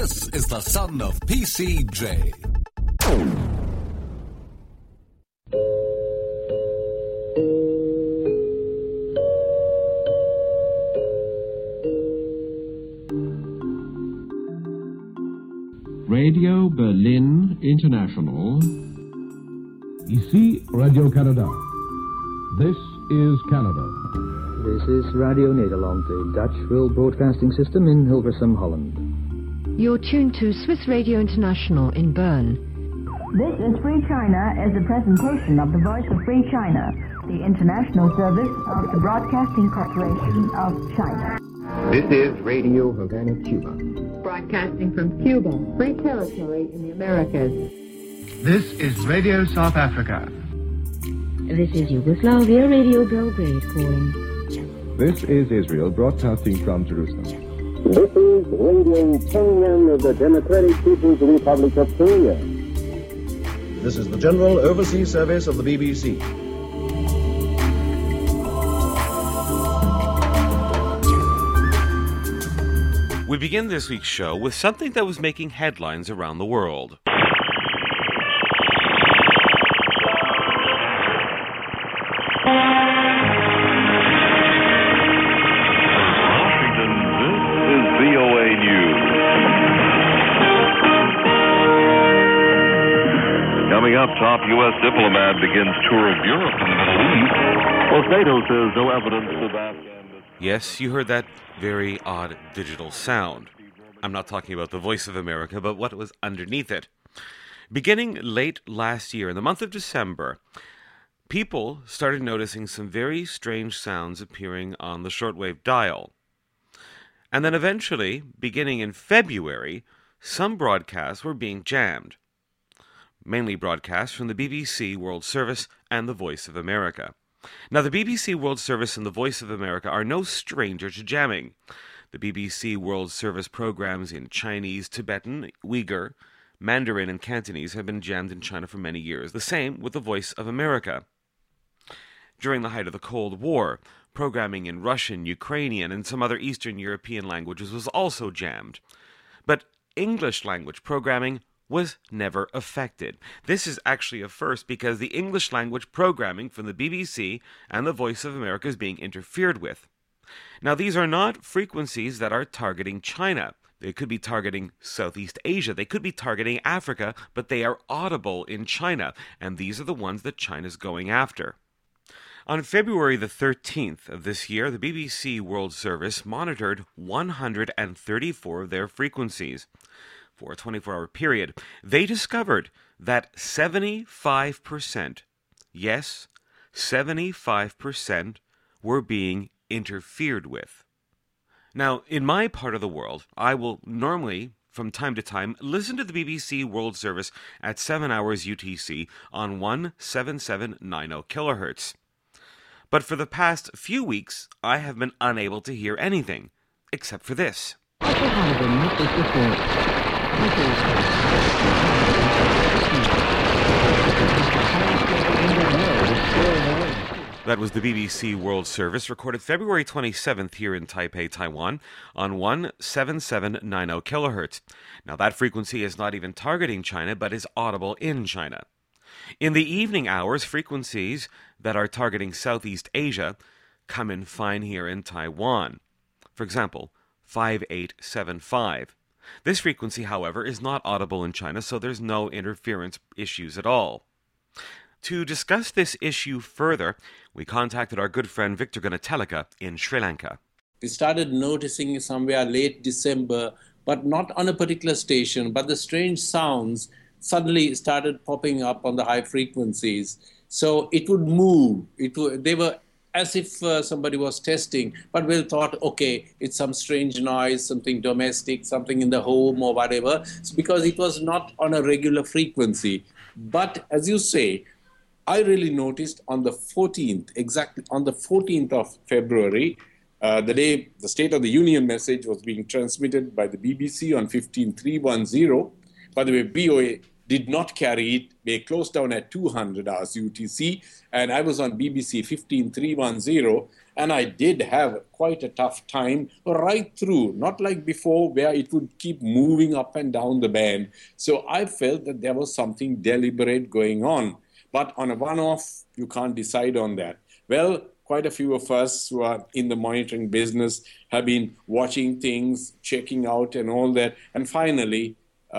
This is the son of PCJ. Radio Berlin International. Ici Radio Canada. This is Canada. This is Radio Nederland, the Dutch World Broadcasting System in Hilversum, Holland. You're tuned to Swiss Radio International in Bern. This is Free China as a presentation of the Voice of Free China, the international service of the Broadcasting Corporation of China. This is Radio Havana, Cuba. Broadcasting from Cuba, free territory in the Americas. This is Radio South Africa. This is Yugoslavia Radio Belgrade calling. This is Israel broadcasting from Jerusalem. This is Radio Pyongyang of the Democratic People's Republic of Korea. This is the General Overseas Service of the BBC. We begin this week's show with something that was making headlines around the world. Washington, this is VOA News. Coming up, top U.S. diplomat begins tour of Europe and the Middle East. Well, NATO says no evidence of Afghanistan. Yes, you heard that very odd digital sound. I'm not talking about the Voice of America, but what was underneath it. Beginning late last year, in the month of December, people started noticing some very strange sounds appearing on the shortwave dial. And then eventually, beginning in February, some broadcasts were being jammed. Mainly broadcasts from the BBC World Service and the Voice of America. Now, the BBC World Service and the Voice of America are no stranger to jamming. The BBC World Service programs in Chinese, Tibetan, Uyghur, Mandarin, and Cantonese have been jammed in China for many years. The same with the Voice of America. During the height of the Cold War, programming in Russian, Ukrainian, and some other Eastern European languages was also jammed. But English language programming was never affected. This is actually a first because the English language programming from the BBC and the Voice of America is being interfered with. Now, these are not frequencies that are targeting China. They could be targeting Southeast Asia. They could be targeting Africa, but they are audible in China, and these are the ones that China's going after. On February the 13th of this year, the BBC World Service monitored 134 of their frequencies. For a 24-hour period, they discovered that 75%, yes, 75% were being interfered with. Now, in my part of the world, I will normally, from time to time, listen to the BBC World Service at 7 hours UTC on 17790 kilohertz. But for the past few weeks, I have been unable to hear anything, except for this. That was the BBC World Service, recorded February 27th here in Taipei, Taiwan, on 17790 kilohertz. Now, that frequency is not even targeting China, but is audible in China. In the evening hours, frequencies that are targeting Southeast Asia come in fine here in Taiwan. For example, 5875. This frequency, however, is not audible in China, so there's no interference issues at all. To discuss this issue further, we contacted our good friend Victor Gunatelika in Sri Lanka. We started noticing somewhere late December, but not on a particular station, but the strange sounds suddenly started popping up on the high frequencies. So it would move. They were as if somebody was testing, but we thought, okay, it's some strange noise, something domestic, something in the home or whatever, because it was not on a regular frequency. But as you say, I really noticed on the 14th, exactly on the 14th of February, the day the State of the Union message was being transmitted by the BBC on 15310. By the way, BOA did not carry it. They closed down at 200 hours UTC, and I was on BBC 15310. And I did have quite a tough time right through, not like before where it would keep moving up and down the band. So I felt that there was something deliberate going on. But on a one-off, you can't decide on that. Well, quite a few of us who are in the monitoring business have been watching things, checking out and all that. And finally,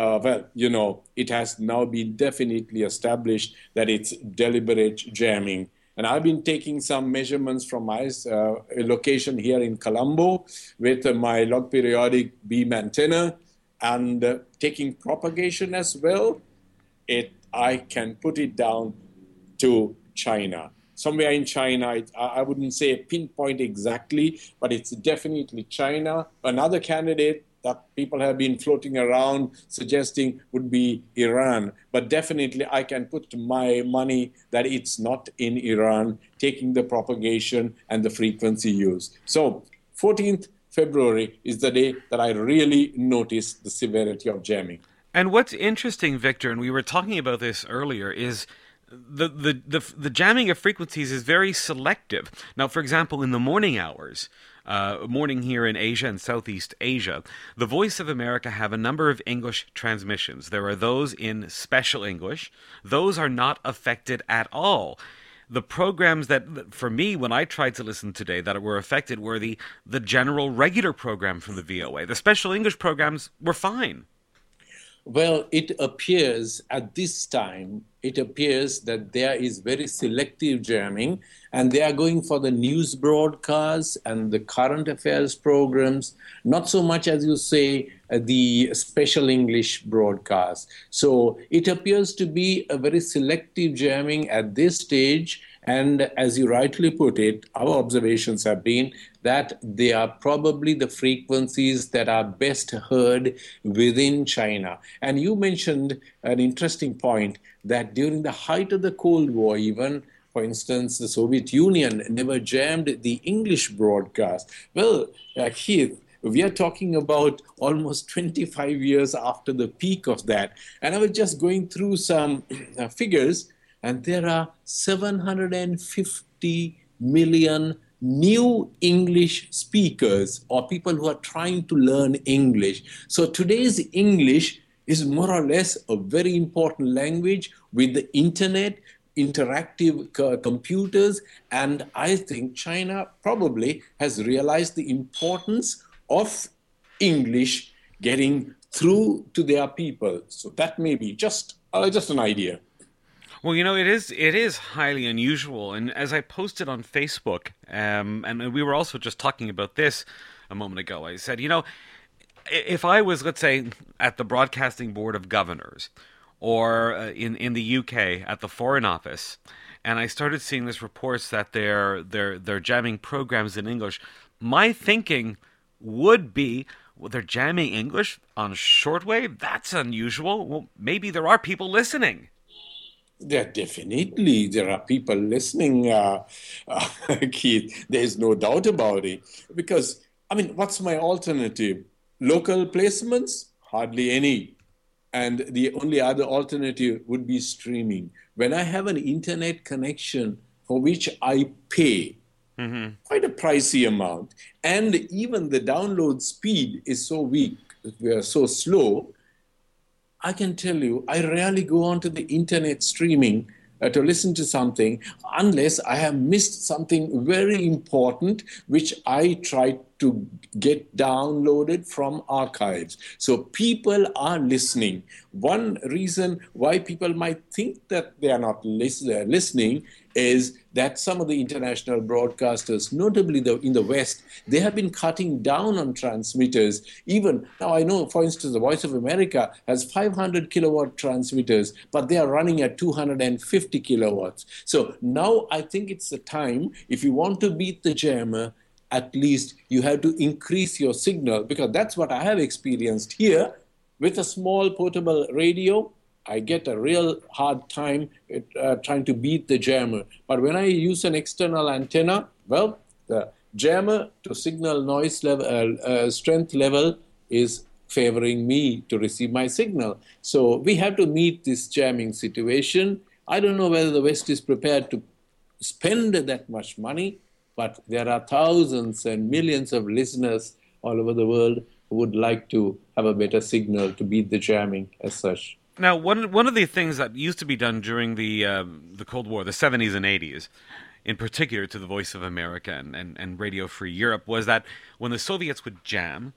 it has now been definitely established that it's deliberate jamming. And I've been taking some measurements from my location here in Colombo with my log periodic beam antenna and taking propagation as well. I can put it down to China. Somewhere in China, I wouldn't say pinpoint exactly, but it's definitely China. Another candidate that people have been floating around suggesting would be Iran. But definitely I can put my money that it's not in Iran, taking the propagation and the frequency used. So 14th February is the day that I really noticed the severity of jamming. And what's interesting, Victor, and we were talking about this earlier, is the jamming of frequencies is very selective. Now, for example, in the morning hours, morning here in Asia and Southeast Asia, the Voice of America have a number of English transmissions. There are those in special English. Those are not affected at all. The programs that, for me, when I tried to listen today, that were affected were the general regular program from the VOA. The special English programs were fine. Well, it appears at this time, that there is very selective jamming, and they are going for the news broadcasts and the current affairs programs, not so much, as you say, the special English broadcast. So it appears to be a very selective jamming at this stage. And as you rightly put it, our observations have been that they are probably the frequencies that are best heard within China. And you mentioned an interesting point that during the height of the Cold War, even, for instance, the Soviet Union never jammed the English broadcast. Well, Keith, we are talking about almost 25 years after the peak of that. And I was just going through some figures, and there are 750 million new English speakers or people who are trying to learn English. So today's English is more or less a very important language with the internet, interactive computers, and I think China probably has realized the importance of English getting through to their people. So that may be just an idea. Well, it is highly unusual. And as I posted on Facebook, and we were also just talking about this a moment ago, I said, if I was, let's say, at the Broadcasting Board of Governors or in the UK at the Foreign Office, and I started seeing these reports that they're jamming programs in English, my thinking would be, well, they're jamming English on shortwave? That's unusual. Well, maybe there are people listening. There are people listening, Keith. There's no doubt about it. Because, what's my alternative? Local placements? Hardly any. And the only other alternative would be streaming. When I have an internet connection for which I pay quite a pricey amount, and even the download speed is so weak, we are so slow, I can tell you, I rarely go onto the internet streaming to listen to something unless I have missed something very important, which I try to get downloaded from archives. So people are listening. One reason why people might think that they are not listening is that some of the international broadcasters, notably in the West, they have been cutting down on transmitters. Even now, I know, for instance, the Voice of America has 500 kilowatt transmitters, but they are running at 250 kilowatts. So now I think it's the time, if you want to beat the jammer, at least you have to increase your signal, because that's what I have experienced here. With a small portable radio, I get a real hard time trying to beat the jammer. But when I use an external antenna, well, the jammer to signal noise level, strength level is favoring me to receive my signal. So we have to meet this jamming situation. I don't know whether the West is prepared to spend that much money, But there are thousands and millions of listeners all over the world who would like to have a better signal to beat the jamming as such. Now, one of the things that used to be done during the Cold War, the 70s and 80s, in particular to the Voice of America and Radio Free Europe, was that when the Soviets would jam,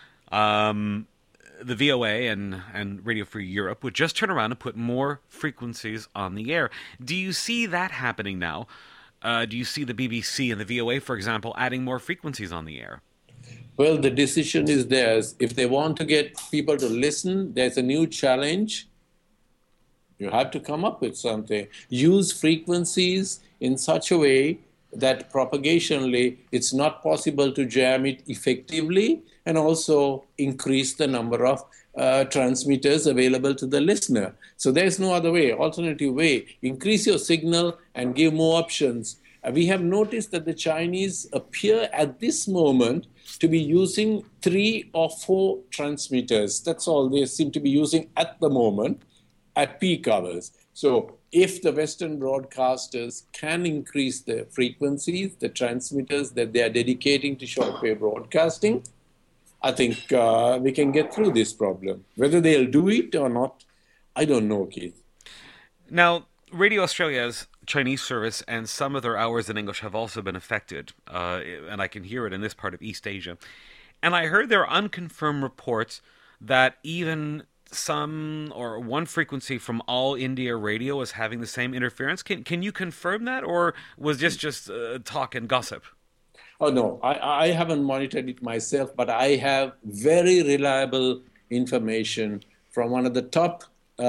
the VOA and Radio Free Europe would just turn around and put more frequencies on the air. Do you see that happening now? Do you see the BBC and the VOA, for example, adding more frequencies on the air? Well, the decision is theirs. If they want to get people to listen, there's a new challenge. You have to come up with something. Use frequencies in such a way that propagationally it's not possible to jam it effectively, and also increase the number of transmitters available to the listener. So there's no other way, alternative way. Increase your signal and give more options. We have noticed that the Chinese appear at this moment to be using 3 or 4 transmitters. That's all they seem to be using at the moment at peak hours. So if the Western broadcasters can increase the frequencies, the transmitters that they are dedicating to shortwave broadcasting, I think we can get through this problem. Whether they'll do it or not, I don't know, Keith. Now, Radio Australia's Chinese service and some of their hours in English have also been affected, and I can hear it in this part of East Asia. And I heard there are unconfirmed reports that even some or one frequency from All India Radio is having the same interference. Can you confirm that, or was this just talk and gossip? Oh, no, I haven't monitored it myself, but I have very reliable information from one of the top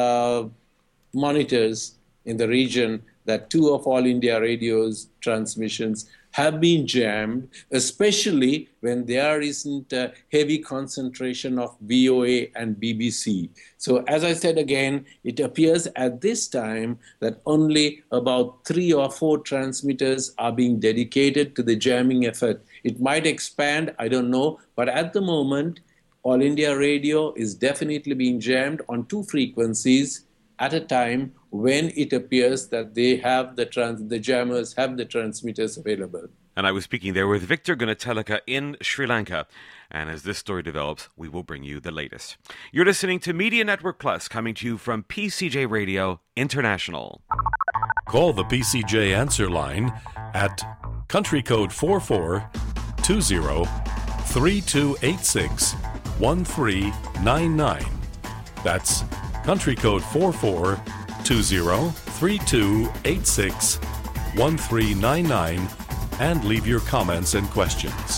monitors in the region that 2 of All India Radio's transmissions have been jammed, especially when there isn't a heavy concentration of VOA and BBC. So as I said again, it appears at this time that only about 3 or 4 transmitters are being dedicated to the jamming effort. It might expand, I don't know, but at the moment, All India Radio is definitely being jammed on 2 frequencies at a time when it appears that they have the jammers have the transmitters available. And I was speaking there with Victor Gunatelaka in Sri Lanka. And as this story develops, we will bring you the latest. You're listening to Media Network Plus, coming to you from PCJ Radio International. Call the PCJ answer line at country code 4420-3286-1399. That's country code 4420-3286-1399, and leave your comments and questions.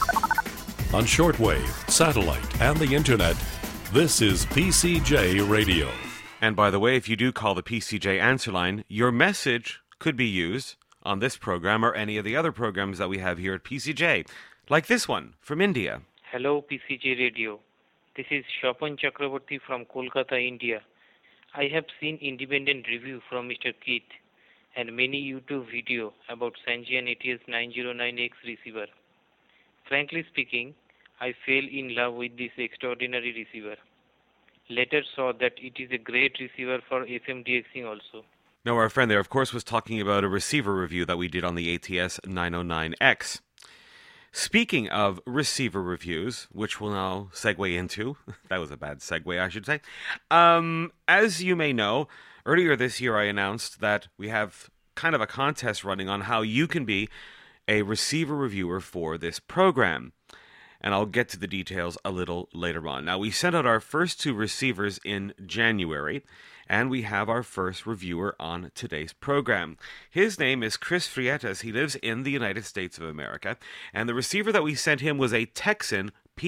On shortwave, satellite, and the internet, this is PCJ Radio. And by the way, if you do call the PCJ answer line, your message could be used on this program or any of the other programs that we have here at PCJ, like this one from India. Hello, PCJ Radio. This is Shapan Chakraborty from Kolkata, India. I have seen independent review from Mr. Keith and many YouTube video about Sangean ATS 909X receiver. Frankly speaking, I fell in love with this extraordinary receiver. Later saw that it is a great receiver for FMDXing also. Now, our friend there, of course, was talking about a receiver review that we did on the ATS 909X. Speaking of receiver reviews, which we'll now segue into, that was a bad segue, I should say. As you may know, earlier this year I announced that we have kind of a contest running on how you can be a receiver reviewer for this program. And I'll get to the details a little later on. Now, we sent out our first 2 receivers in January, and we have our first reviewer on today's program. His name is Chris Frietas. He lives in the United States of America, and the receiver that we sent him was a Texan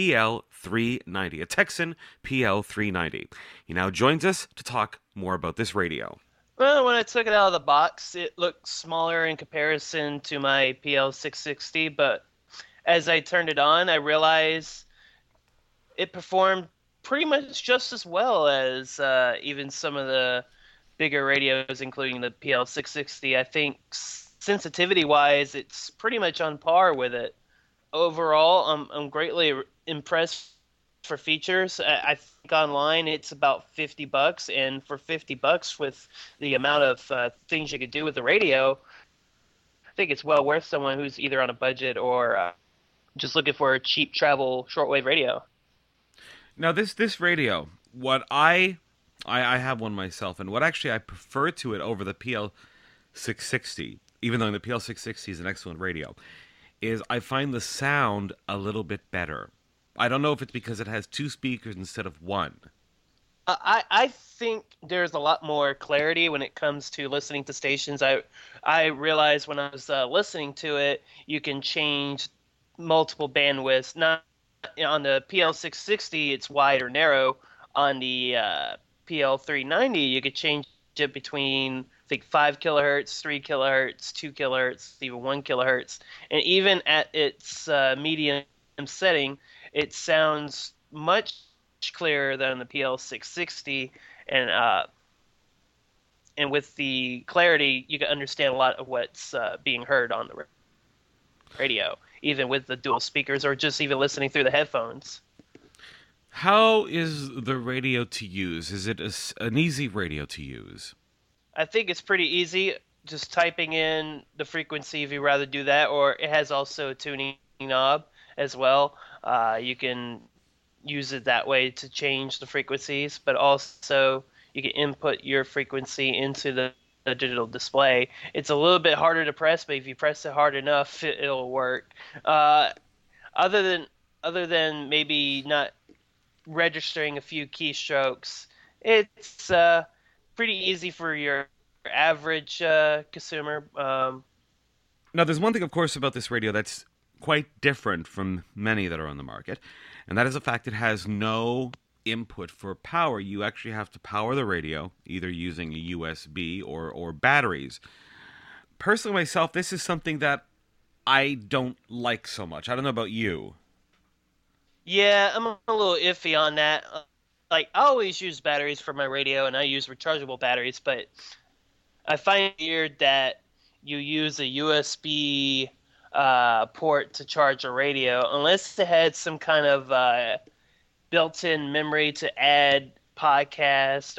PL390, a Texan PL390. He now joins us to talk more about this radio. Well, when I took it out of the box, it looked smaller in comparison to my PL660, but as I turned it on, I realized it performed pretty much just as well as even some of the bigger radios, including the PL660. I think sensitivity-wise, it's pretty much on par with it. Overall, I'm greatly impressed for features. I think online it's about $50, and for $50 with the amount of things you could do with the radio, think it's well worth someone who's either on a budget or just looking for a cheap travel shortwave radio. Now, this radio, what I have one myself, and what actually I prefer to it over the PL660, even though the PL660 is an excellent radio, is I find the sound a little bit better. I don't know if it's because it has 2 speakers instead of 1. I think there's a lot more clarity when it comes to listening to stations. I realized when I was listening to it, you can change multiple bandwidths. Not on the PL660, it's wide or narrow. On the PL390, you could change it between, I think, 5 kilohertz, 3 kilohertz, 2 kilohertz, even 1 kilohertz. And even at its medium setting, it sounds much clearer than the PL660, and with the clarity, you can understand a lot of what's being heard on the radio, even with the dual speakers or just even listening through the headphones. How is the radio to use? Is it an easy radio to use? I think it's pretty easy, just typing in the frequency if you'd rather do that, or it has also a tuning knob as well. You can use it that way to change the frequencies, but also you can input your frequency into the digital display. It's a little bit harder to press, but if you press it hard enough, it'll work. Other than maybe not registering a few keystrokes, it's pretty easy for your average consumer. Now, there's one thing, of course, about this radio that's quite different from many that are on the market, and that is the fact it has no input for power. You actually have to power the radio, either using a USB or batteries. Personally, myself, this is something that I don't like so much. I don't know about you. Yeah, I'm a little iffy on that. Like, I always use batteries for my radio, and I use rechargeable batteries, but I find it weird that you use a USB port to charge a radio, unless it had some kind of built-in memory to add podcast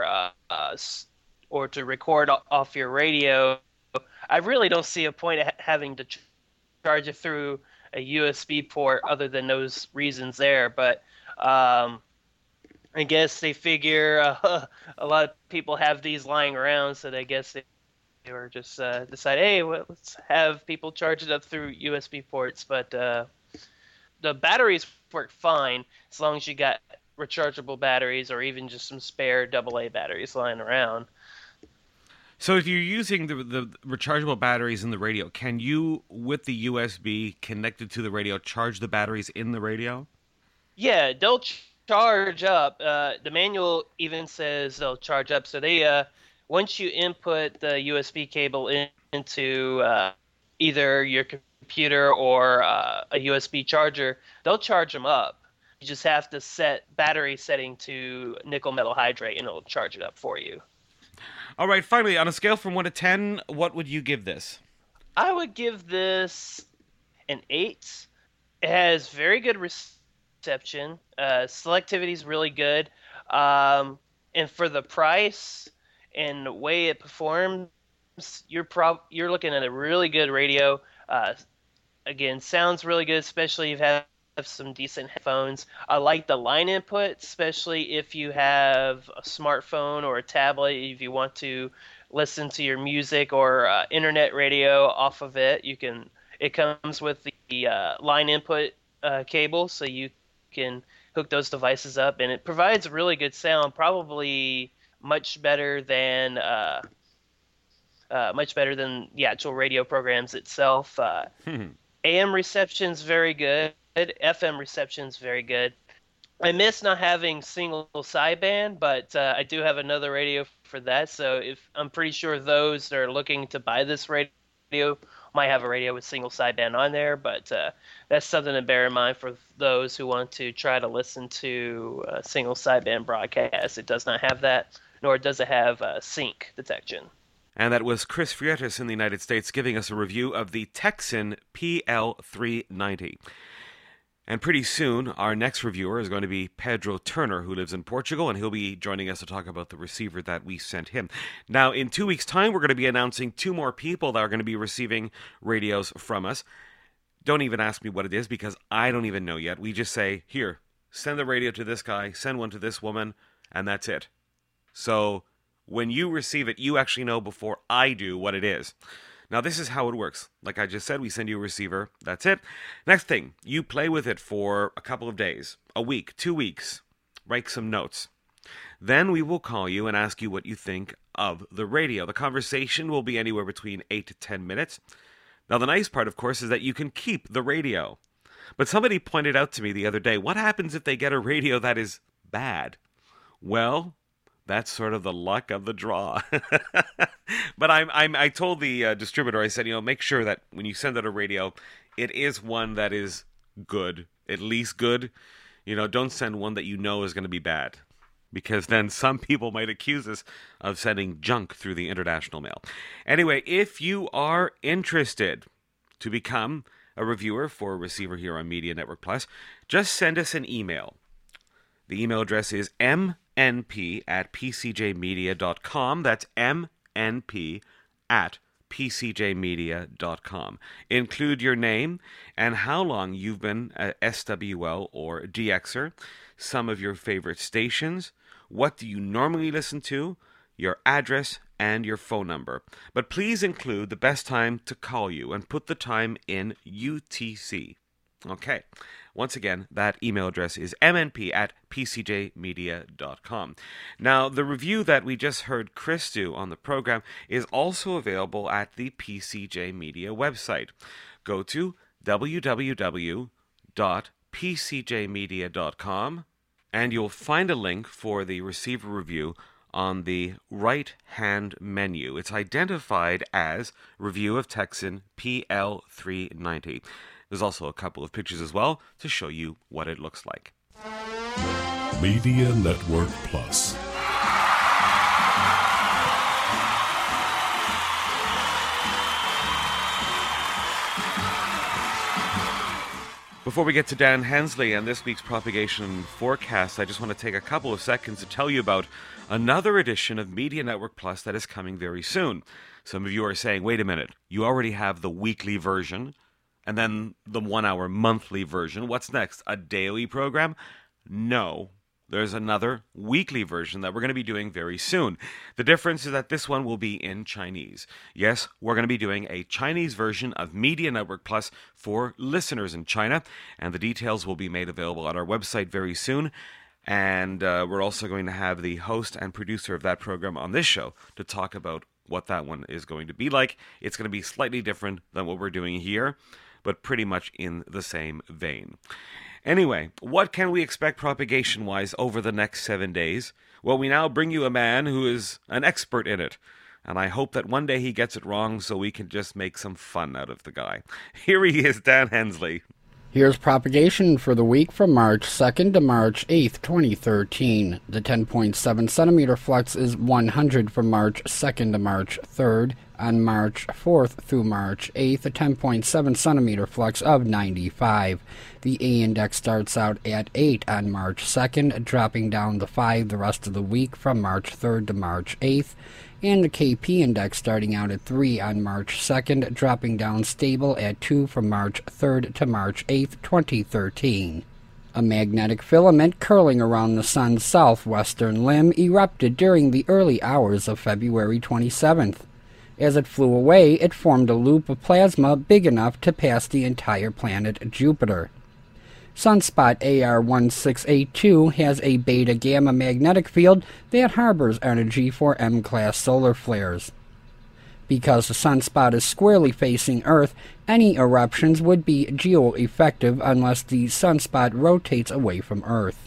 or to record off your radio. I really don't see a point of having to charge it through a USB port other than those reasons there. But I guess they figure a lot of people have these lying around, so I guess they were just decide, hey, well, let's have people charge it up through USB ports. But the batteries work fine as long as you got rechargeable batteries or even just some spare AA batteries lying around. So if you're using the rechargeable batteries in the radio, can you, with the USB connected to the radio, charge the batteries in the radio? Yeah, they'll charge up. The manual even says they'll charge up. So they once you input the USB cable into either your computer or a USB charger, they'll charge them up. You just have to set battery setting to nickel metal hydrate, and it'll charge it up for you. All right, finally, on a scale from 1 to 10, what would you give this? I would give this an 8. It has very good reception. Selectivity is really good. And for the price and the way it performs, you're looking at a really good radio. Again, sounds really good, especially if you have some decent headphones. I like the line input, especially if you have a smartphone or a tablet. If you want to listen to your music or internet radio off of it, you can. It comes with the line input cable, so you can hook those devices up, and it provides really good sound. Probably much better than the actual radio programs itself. AM reception's very good. FM reception's very good. I miss not having single sideband, but I do have another radio for that. So I'm pretty sure those that are looking to buy this radio might have a radio with single sideband on there. But that's something to bear in mind for those who want to try to listen to single sideband broadcasts. It does not have that, nor does it have sync detection. And that was Chris Frietes in the United States giving us a review of the Texan PL390. And pretty soon, our next reviewer is going to be Pedro Turner, who lives in Portugal, and he'll be joining us to talk about the receiver that we sent him. Now, in 2 weeks' time, we're going to be announcing 2 more people that are going to be receiving radios from us. Don't even ask me what it is, because I don't even know yet. We just say, here, send the radio to this guy, send one to this woman, and that's it. So when you receive it, you actually know before I do what it is. Now, this is how it works. Like I just said, we send you a receiver. That's it. Next thing, you play with it for a couple of days, a week, 2 weeks. Write some notes. Then we will call you and ask you what you think of the radio. The conversation will be anywhere between 8 to 10 minutes. Now, the nice part, of course, is that you can keep the radio. But somebody pointed out to me the other day, what happens if they get a radio that is bad? Well, that's sort of the luck of the draw. But I told the distributor, I said, make sure that when you send out a radio, it is one that is good, at least good. Don't send one that you know is going to be bad, because then some people might accuse us of sending junk through the international mail. Anyway, if you are interested to become a reviewer for a receiver here on Media Network Plus, just send us an email. The email address is mnp@pcjmedia.com. That's mnp@pcjmedia.com. Include your name and how long you've been a SWL or DXer, some of your favorite stations, what do you normally listen to, your address, and your phone number. But please include the best time to call you and put the time in UTC. Okay. Once again, that email address is mnp@pcjmedia.com. Now, the review that we just heard Chris do on the program is also available at the PCJ Media website. Go to www.pcjmedia.com and you'll find a link for the receiver review on the right-hand menu. It's identified as Review of Texan PL390. There's also a couple of pictures as well to show you what it looks like. Media Network Plus. Before we get to Dan Hensley and this week's propagation forecast, I just want to take a couple of seconds to tell you about another edition of Media Network Plus that is coming very soon. Some of you are saying, wait a minute, you already have the weekly version and then the 1 hour monthly version. What's next? A daily program? No. There's another weekly version that we're going to be doing very soon. The difference is that this one will be in Chinese. Yes, we're going to be doing a Chinese version of Media Network Plus for listeners in China, and the details will be made available on our website very soon. And we're also going to have the host and producer of that program on this show to talk about what that one is going to be like. It's going to be slightly different than what we're doing here, but pretty much in the same vein. Anyway, what can we expect propagation-wise over the next 7 days? Well, we now bring you a man who is an expert in it, and I hope that one day he gets it wrong so we can just make some fun out of the guy. Here he is, Dan Hensley. Here's propagation for the week from March 2nd to March 8th, 2013. The 10.7 centimeter flux is 100 from March 2nd to March 3rd. On March 4th through March 8th, a 10.7 centimeter flux of 95. The A index starts out at 8 on March 2nd, dropping down to 5 the rest of the week from March 3rd to March 8th. And the KP index starting out at 3 on March 2nd, dropping down stable at 2 from March 3rd to March 8th, 2013. A magnetic filament curling around the sun's southwestern limb erupted during the early hours of February 27th. As it flew away, it formed a loop of plasma big enough to pass the entire planet Jupiter. Sunspot AR1682 has a beta-gamma magnetic field that harbors energy for M-class solar flares. Because the sunspot is squarely facing Earth, any eruptions would be geo-effective unless the sunspot rotates away from Earth.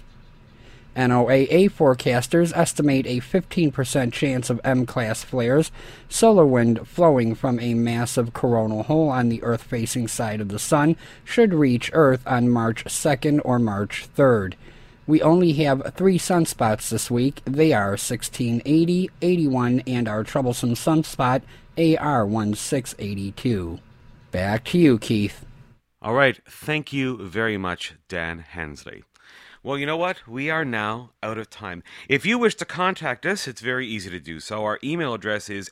NOAA forecasters estimate a 15% chance of M-class flares, solar wind flowing from a massive coronal hole on the Earth-facing side of the Sun should reach Earth on March 2nd or March 3rd. We only have 3 sunspots this week. They are 1680, 81, and our troublesome sunspot, AR1682. Back to you, Keith. All right, thank you very much, Dan Hensley. Well, you know what? We are now out of time. If you wish to contact us, it's very easy to do so. Our email address is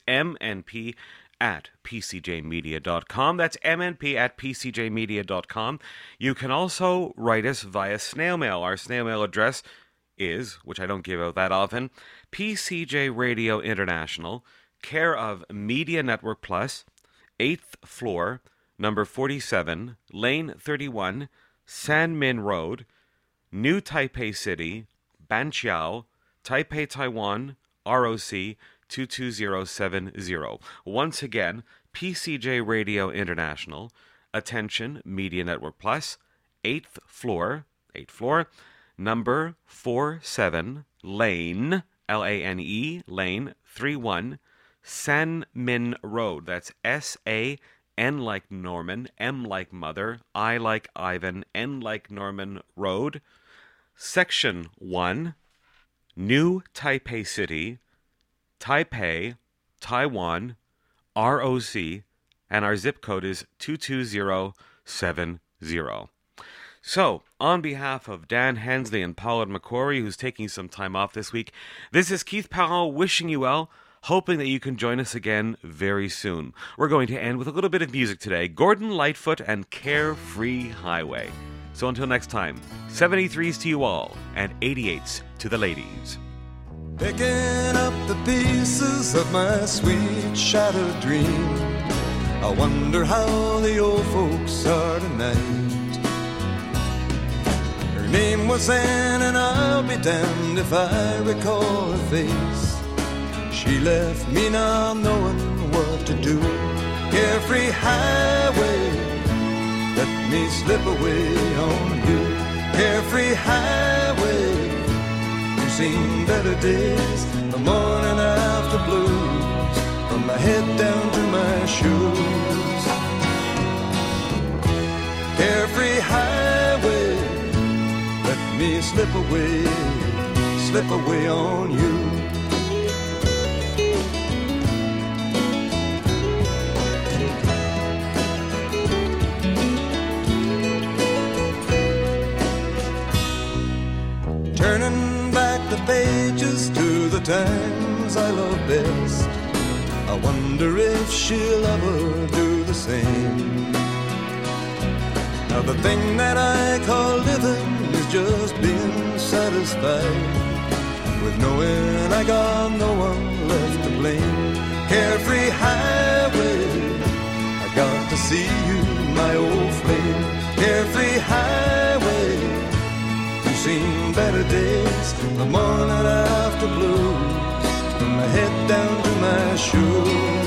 mnp@pcjmedia.com. That's mnp@pcjmedia.com. You can also write us via snail mail. Our snail mail address is, which I don't give out that often, PCJ Radio International, care of Media Network Plus, 8th floor, number 47, Lane 31, Sanmin Road, New Taipei City, Banqiao, Taipei, Taiwan, ROC 22070. Once again, PCJ Radio International, attention, Media Network Plus, 8th floor, number 47, Lane, Lane, Lane 31, Sanmin Road. That's S-A-N like Norman, M like Mother, I like Ivan, N like Norman Road. Section 1, New Taipei City, Taipei, Taiwan, ROC, and our zip code is 22070. So, on behalf of Dan Hensley and Paulette McCrory, who's taking some time off this week, this is Keith Powell wishing you well, hoping that you can join us again very soon. We're going to end with a little bit of music today. Gordon Lightfoot and Carefree Highway. So until next time, 73s to you all, and 88s to the ladies. Picking up the pieces of my sweet shattered dream, I wonder how the old folks are tonight. Her name was Anne, and I'll be damned if I recall her face. She left me not knowing what to do. Carefree highway, let me slip away on you. Carefree highway, you've seen better days, the morning after blues, from my head down to my shoes. Carefree highway, let me slip away on you. Turning back the pages to the times I love best, I wonder if she'll ever do the same. Now the thing that I call living is just being satisfied with knowing I got no one left to blame. Carefree highway, I got to see you, my old flame. Carefree highway, seen better days, the morning after blues, from my head down to my shoes.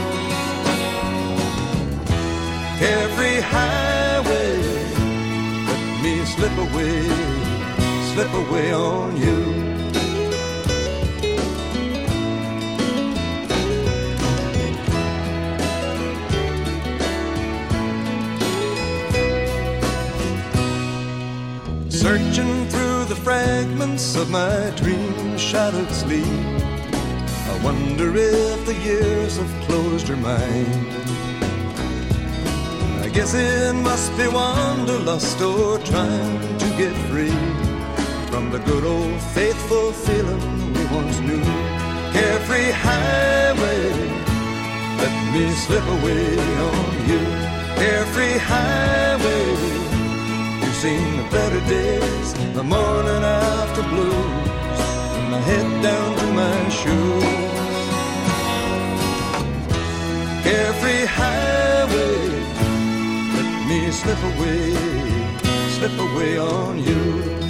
Carefree highway, let me slip away on you. Searching through the fragments of my dream-shattered sleep, I wonder if the years have closed her mind. I guess it must be wanderlust or trying to get free from the good old faithful feeling we once knew. Carefree highway, let me slip away on you. Carefree highway, seen the better days, the morning after blues, from my head down to my shoes. Carefree highway, let me slip away on you.